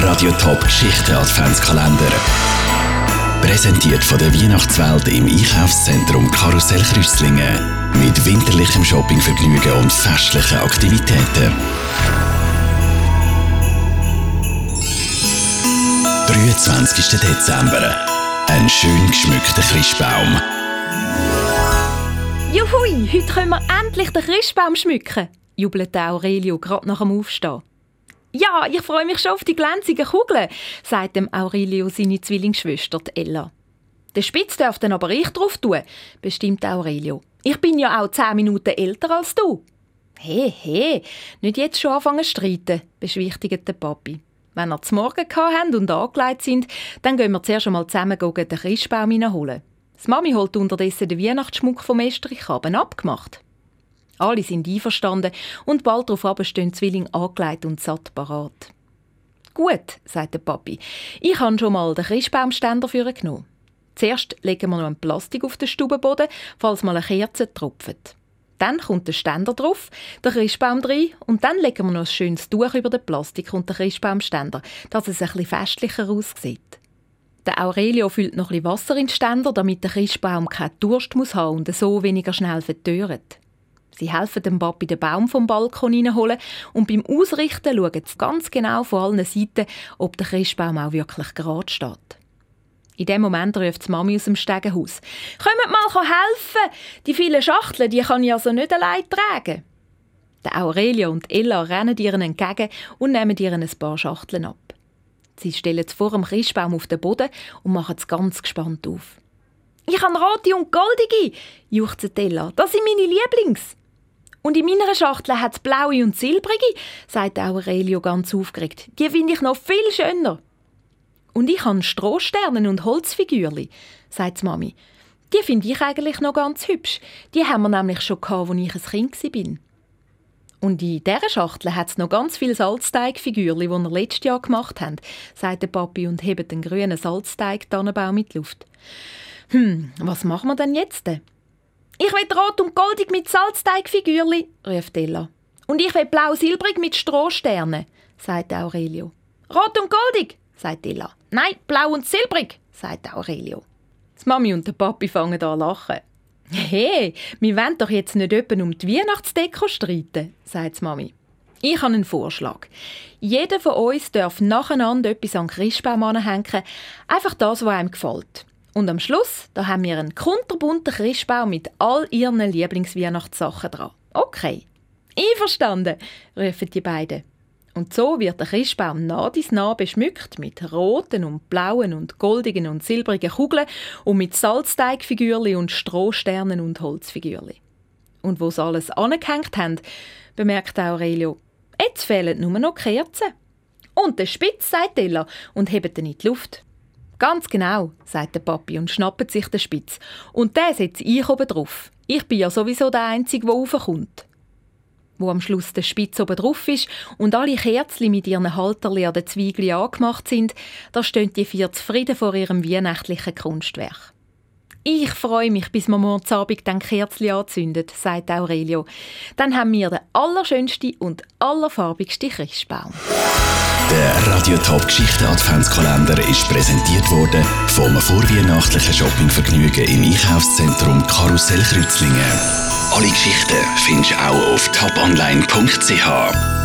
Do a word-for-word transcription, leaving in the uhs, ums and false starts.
Radio Top Geschichten Adventskalender. Präsentiert von der Weihnachtswelt im Einkaufszentrum Karussell Kreuzlingen. Mit winterlichem Shoppingvergnügen und festlichen Aktivitäten. dreiundzwanzigsten Dezember. Ein schön geschmückter Christbaum. Juhui, heute können wir endlich den Christbaum schmücken, jubelte Aurelio gerade nach dem Aufstehen. Ja, ich freue mich schon auf die glänzigen Kugeln, sagt dem Aurelio seine Zwillingsschwester Ella. Den Spitz darf dann aber ich drauf tun, bestimmt Aurelio. Ich bin ja auch zehn Minuten älter als du. He, he, nicht jetzt schon anfangen zu streiten, beschwichtigt der Papi. Wenn wir zum Morgen hatten und angelegt sind, dann gehen wir zuerst einmal zusammen den Christbaum hineinholen. Die Mami holt unterdessen den Weihnachtsschmuck vom Estrichhaben abgemacht. Alle sind einverstanden und bald darauf stehen die Zwillinge angelegt und satt parat. «Gut», sagt der Papi, «ich habe schon mal den Christbaumständer vorgenommen. Zuerst legen wir noch ein Plastik auf den Stubenboden, falls mal eine Kerze tropft. Dann kommt der Ständer drauf, der Christbaum rein und dann legen wir noch ein schönes Tuch über den Plastik und den Christbaumständer, dass es ein bisschen festlicher aussieht. Der Aurelio füllt noch ein bisschen Wasser in den Ständer, damit der Christbaum keinen Durst muss haben und so weniger schnell vertöret. Sie helfen dem Papi den Baum vom Balkon reinholen und beim Ausrichten schauen sie ganz genau von allen Seiten, ob der Christbaum auch wirklich gerade steht. In dem Moment ruft die Mami aus dem Stegenhaus. «Kommt mal helfen! Die vielen Schachteln, die kann ich also nicht allein tragen!» Der Aurelio und Ella rennen ihr entgegen und nehmen ihr ein paar Schachteln ab. Sie stellen es vor dem Christbaum auf den Boden und machen es ganz gespannt auf. «Ich habe rote und goldige!» juchzt Ella. «Das sind meine Lieblings!» «Und in meiner Schachtel hat es blaue und silbrige», sagt Aurelio ganz aufgeregt. «Die finde ich noch viel schöner.» «Und ich habe Strohsterne und Holzfigürchen», sagt die Mami. «Die finde ich eigentlich noch ganz hübsch. Die haben wir nämlich schon gehabt, als ich ein Kind war.» «Und in dieser Schachtel hat es noch ganz viele Salzteigfigürchen, die wir letztes Jahr gemacht haben», sagt der Papi und hebt den grünen Salzteig-Tannenbaum in die Luft. «Hm, was machen wir denn jetzt?» «Ich will rot und goldig mit Salzteigfigürchen», ruft Ella. «Und ich will blau-silbrig mit Strohsternen», sagt Aurelio. «Rot und goldig», sagt Ella. «Nein, blau und silbrig», sagt Aurelio. Die Mami und der Papi fangen an zu lachen. «Hey, wir wollen doch jetzt nicht jemanden um die Weihnachtsdeko streiten», sagt die Mami. «Ich habe einen Vorschlag. Jeder von uns darf nacheinander etwas an den Christbaum anhängen, einfach das, was einem gefällt. Und am Schluss da haben wir einen kunterbunten Christbaum mit all ihren Lieblingsweihnachtssachen dran. Okay.» «Einverstanden», rufen die beiden. Und so wird der Christbaum nah dies nah beschmückt mit roten und blauen und goldigen und silbrigen Kugeln und mit Salzteigfigürchen und Strohsternen und Holzfigürchen. Und wo sie alles angehängt haben, bemerkt Aurelio, jetzt fehlen nur noch Kerzen. «Und der Spitz», sagt Ella und hebt ihn in die Luft. «Ganz genau», sagt der Papi und schnappt sich den Spitz. «Und den setze ich oben drauf. Ich bin ja sowieso der Einzige, der raufkommt.» Wo am Schluss der Spitz oben drauf ist und alle Kerzchen mit ihren Halterli an den Zweigeln angemacht sind, da stehen die vier zufrieden vor ihrem weihnachtlichen Kunstwerk. «Ich freue mich, bis wir morgen Abend dann Kerzchen anzünden», sagt Aurelio. «Dann haben wir den allerschönsten und allerfarbigsten Christbaum.» Der Radio Top Geschichten Adventskalender ist präsentiert worden vom vorweihnachtlichen Shoppingvergnügen im Einkaufszentrum Karussell Kreuzlingen. Alle Geschichten findest du auch auf top online punkt c h.